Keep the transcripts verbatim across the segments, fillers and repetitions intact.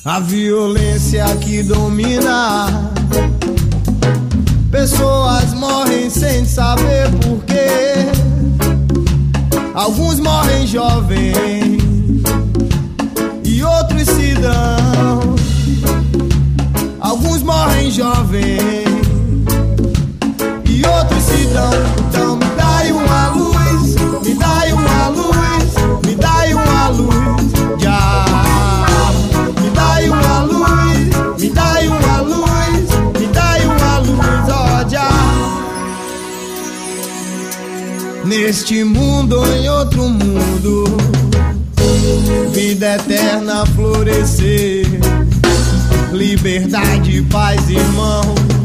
A violência que domina, pessoas morrem sem saber porquê. Alguns morrem jovens e outros se dão. Alguns morrem jovens e outros se dão. Então me dai uma luz, me dai uma luz, me dai uma luz, já. Me dai uma luz, me dai uma luz, me dai uma luz, ó, já. Neste mundo ou em outro mundo, vida eterna florescer, liberdade, paz, irmão.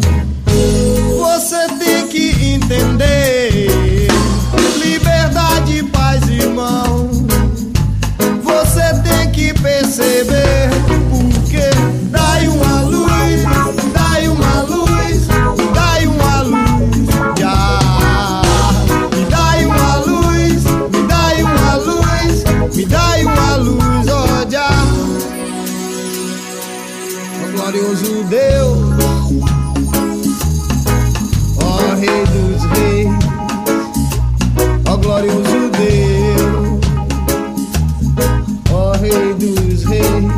Você tem que entender, liberdade, paz, irmão. Você tem que perceber, porque dai uma luz, dai uma luz, dai uma luz, já. Me dai uma luz, me dai uma luz, me dai uma luz, ó, já. Ó glorioso Deus, ó Rei dos Reis, ó glorioso Deus, ó Rei dos Reis.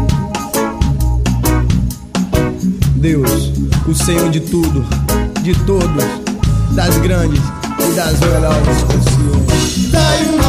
Deus, o Senhor de tudo, de todos, das grandes e das melhores canções. Dai uma